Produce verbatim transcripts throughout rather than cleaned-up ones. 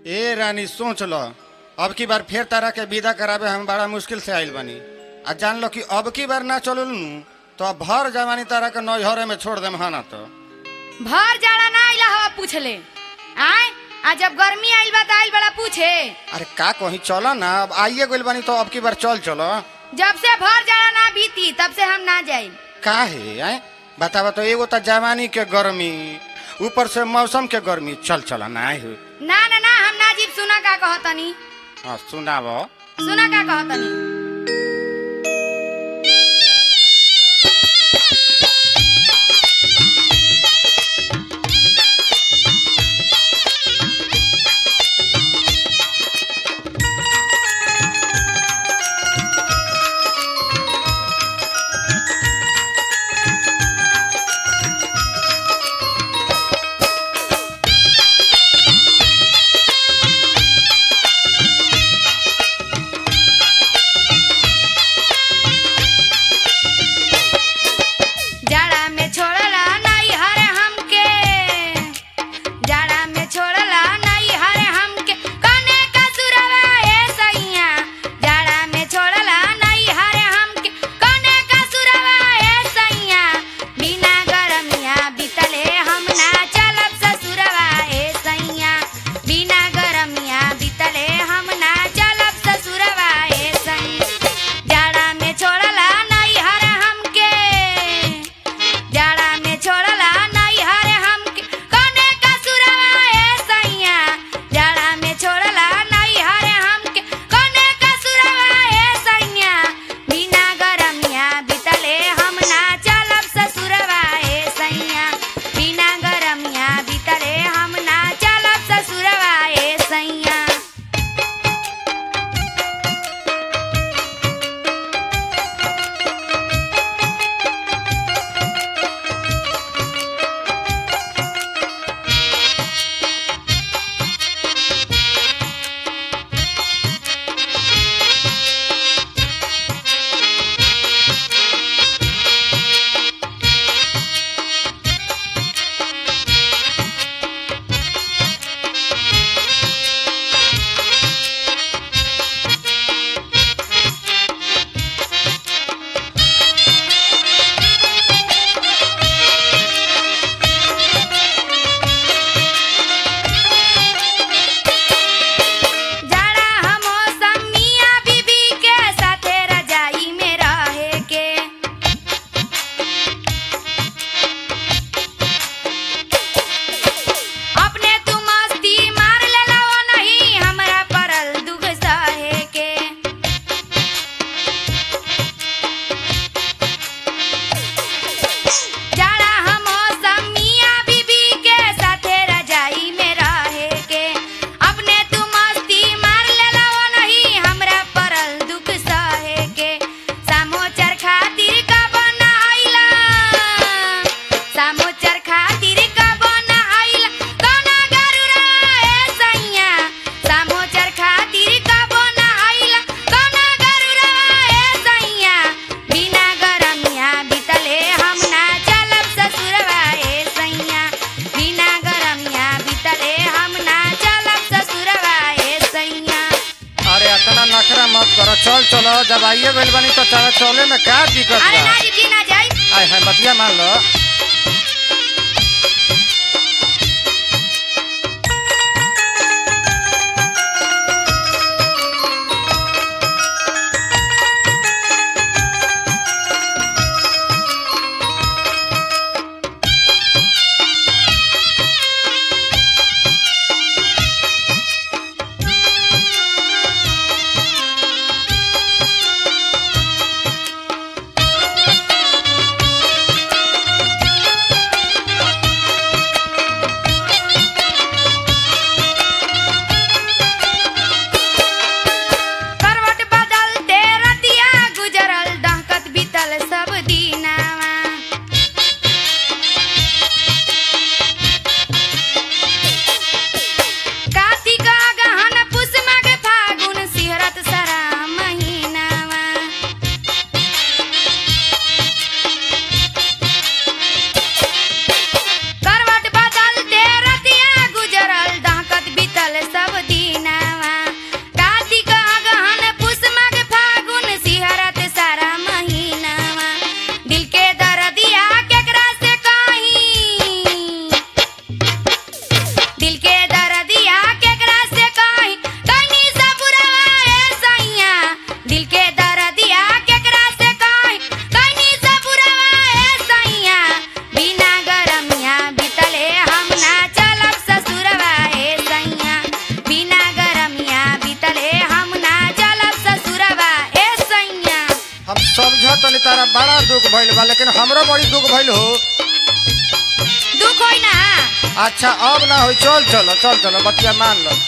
ए रानी सोच लो, अब की बार फिर तारा के विदा करावे हम बड़ा मुश्किल से आइल बनी। आ जान लो कि अब की बार ना चलू तो अब भर जवानी तारा के नौहरे में छोड़ देम हाना। तो भर जाड़ा ना आइला हवा पूछले आय आ जब गर्मी आइल बा त आइल बड़ा पूछे। अरे का कहीं चलो ना, अब आइए गइल बनी तो अब की बार चल चलो। जब से भर जाड़ा ना बीती तब से हम ना जाई। का है आए बतावा तो, एगो तो जवानी के गर्मी ऊपर से मौसम के गर्मी, चल चला ना आए ना ना ना हम ना जीव। सुना का कहतनी? हाँ सुनावो। सुना का कहतनी? नखरा मत करो, चल चलो। जब आइए गइल बनी तो चलो, चले में का दिक्कत बा? अरे ना जी जी ना जाई। आय है बतिया मान लो। बड़ा दुख भइल बा, लेकिन हमरो बड़ी दुख भइल हो। दुख होई ना। अच्छा अब ना होई, चल चलो चल चलो बतिया मान लो।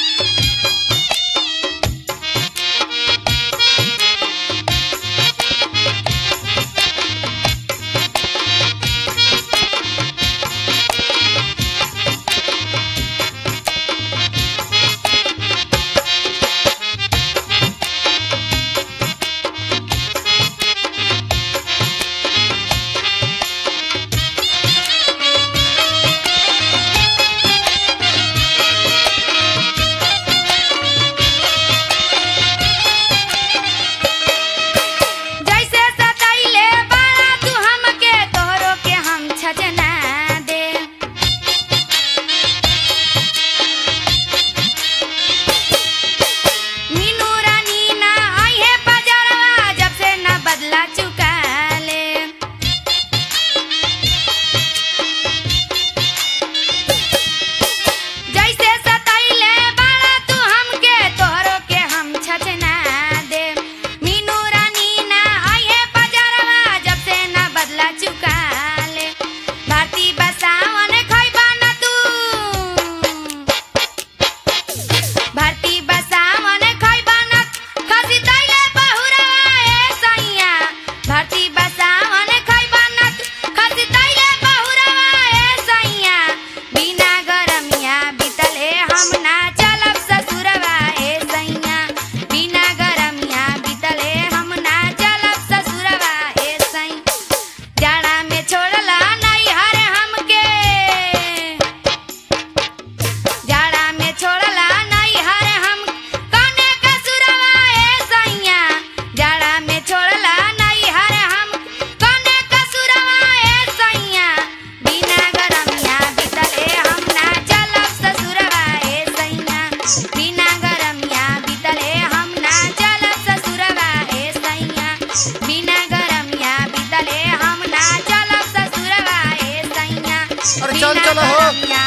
चल चलो हो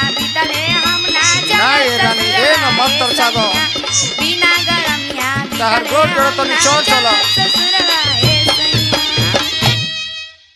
ना ये रानी ए ना मत तरसाबो बिना गरम या तहर गोड़ जोड़ तो चल चलो।